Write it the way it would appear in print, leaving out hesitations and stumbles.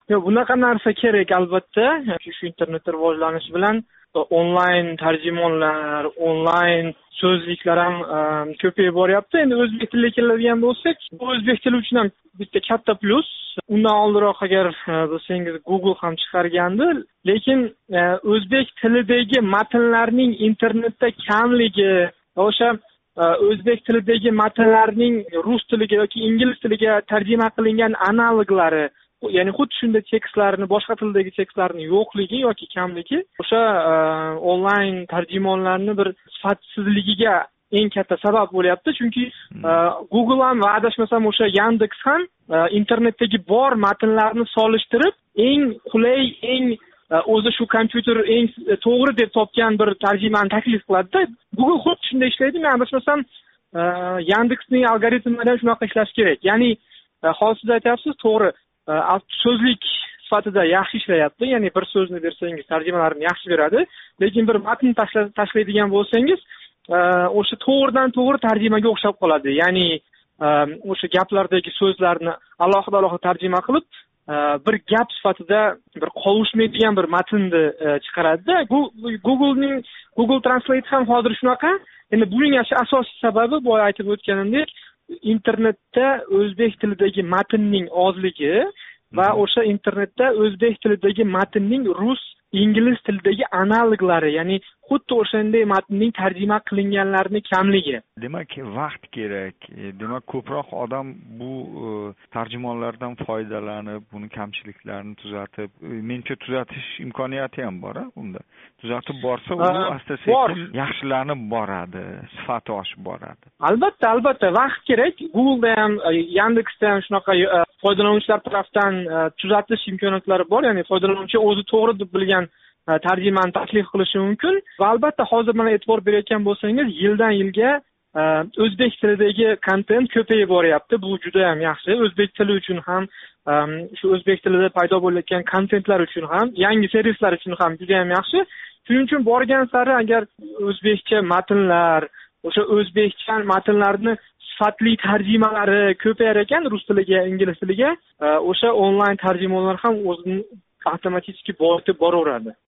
Yo'q, bunaqa narsa kerak albatta. Shu internet rivojlanishi bilan onlayn tarjimonlar, onlayn so'zliklar ham ko'payib boryapti. Endi o'zbek tiliga keladigan bo'lsak, bu o'zbek tili uchun ham bitta katta plus. Undan oldinroq agar bilsangiz Google ham chiqargandi, lekin o'zbek tilidagi matnlarning internetda kamligi, o'sha o'zbek tilidagi matnlarning rus tiliga yoki ingliz tiliga tarjima qilingan analoglari, ya'ni xuddi shunday tekstlarni boshqa tildagi tekstlarning yo'qligi yoki kamligi o'sha onlayn tarjimonlarni bir sifatsizligiga eng katta sabab bo'lyapti. Chunki Google ham va adashmasam o'sha Yandex ham internetdagi bor matnlarni solishtirib eng qulay, eng o'zi shu kompyuter eng to'g'ri deb topgan bir tarjimani taklif qiladi-da. Google xuddi shunday ishlaydi. Men adashmasam Yandexning algoritmlari ham shunaqa ishlashi kerak. Ya'ni hozir siz aytyapsiz, to'g'ri, so'zlik sifatida yaxshi ishlayapti. Ya'ni bir so'zni bersangiz tarjimalarini yaxshi beradi. Lekin bir matn tashlaydigan bo'lsangiz, o'sha to'g'ridan to'g'ri tarjimaga o'xshab qoladi. Ya'ni o'sha gaplardagi so'zlarni alohida tarjima qilib, bir gap sifatida bir qovushmaydigan bir matnni chiqaradi-da. Google Translate ham hozir shunaqa. Endi buning asosiy sababi boya aytib o'tganimdek, internetda o'zbek tilidagi matnning ozligi va o'sha internetda o'zbek tilidagi matnning rus, ingliz tilidagi analoglari, ya'ni xuddi o'shanday matnning tarjima qilinganlarini kamligi. Demak, vaqt kerak. Demak, ko'proq odam bu tarjimonlardan foydalanib, buni kamchiliklarini tuzatib, menimcha tuzatish imkoniyati ham bor, unda. Tuzatib borsa, u asta-sekin yaxshilanib boradi, sifati oshib boradi. Albatta, vaqt kerak. Google'da ham, Yandexda ham shunaqa foydalanuvchilar tomonidan tuzatish imkoniyatlari bor, ya'ni foydalanuvchi o'zi to'g'ri deb bilgan tarjimani taklif qilishi mumkin. Va albatta hozir mana e'tibor berayotgan bo'lsangiz, yildan yilga o'zbek tilidagi kontent ko'payib boryapti. Bu juda ham yaxshi. O'zbek tili uchun ham, shu o'zbek tilida paydo bo'layotgan kontentlar uchun ham, yangi servislar uchun ham juda ham yaxshi. Shuning uchun borgan sari agar o'zbekcha matnlar, o'sha o'zbekcha matnlarni sifatli tarjimalari ko'payar ekan rus tiliga, ingliz tiliga, o'sha onlayn tarjimonlar ham o'zini avtomatik boyitib boraveradi.